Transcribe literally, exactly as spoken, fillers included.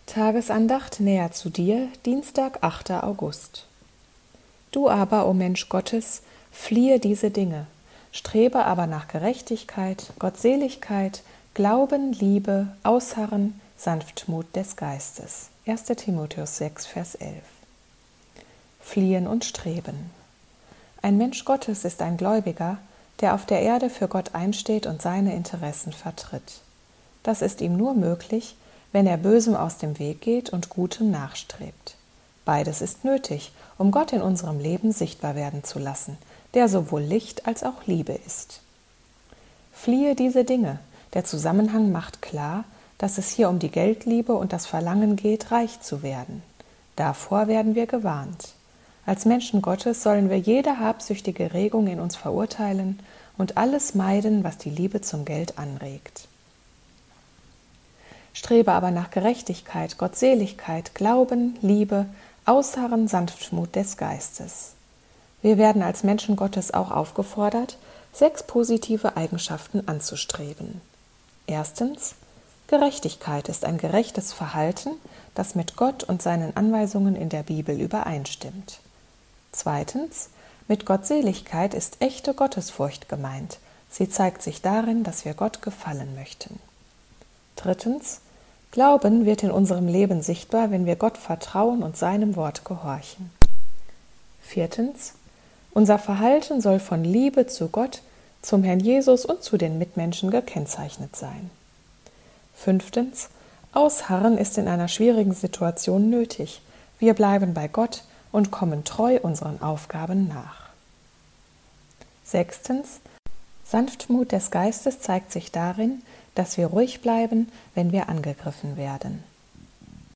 Tagesandacht näher zu dir, Dienstag, achter August. Du aber, o Mensch Gottes, fliehe diese Dinge, strebe aber nach Gerechtigkeit, Gottseligkeit, Glauben, Liebe, Ausharren, Sanftmut des Geistes. erster Timotheus sechs, Vers elf. Fliehen und streben. Ein Mensch Gottes ist ein Gläubiger, der auf der Erde für Gott einsteht und seine Interessen vertritt. Das ist ihm nur möglich, wenn er Bösem aus dem Weg geht und Gutem nachstrebt. Beides ist nötig, um Gott in unserem Leben sichtbar werden zu lassen, der sowohl Licht als auch Liebe ist. Fliehe diese Dinge. Der Zusammenhang macht klar, dass es hier um die Geldliebe und das Verlangen geht, reich zu werden. Davor werden wir gewarnt. Als Menschen Gottes sollen wir jede habsüchtige Regung in uns verurteilen und alles meiden, was die Liebe zum Geld anregt. Strebe aber nach Gerechtigkeit, Gottseligkeit, Glauben, Liebe, Ausharren, Sanftmut des Geistes. Wir werden als Menschen Gottes auch aufgefordert, sechs positive Eigenschaften anzustreben. Erstens, Gerechtigkeit ist ein gerechtes Verhalten, das mit Gott und seinen Anweisungen in der Bibel übereinstimmt. Zweitens, mit Gottseligkeit ist echte Gottesfurcht gemeint. Sie zeigt sich darin, dass wir Gott gefallen möchten. Drittens, Glauben wird in unserem Leben sichtbar, wenn wir Gott vertrauen und seinem Wort gehorchen. Viertens, unser Verhalten soll von Liebe zu Gott, zum Herrn Jesus und zu den Mitmenschen gekennzeichnet sein. Fünftens, Ausharren ist in einer schwierigen Situation nötig. Wir bleiben bei Gott und kommen treu unseren Aufgaben nach. Sechstens, Sanftmut des Geistes zeigt sich darin, dass wir ruhig bleiben, wenn wir angegriffen werden.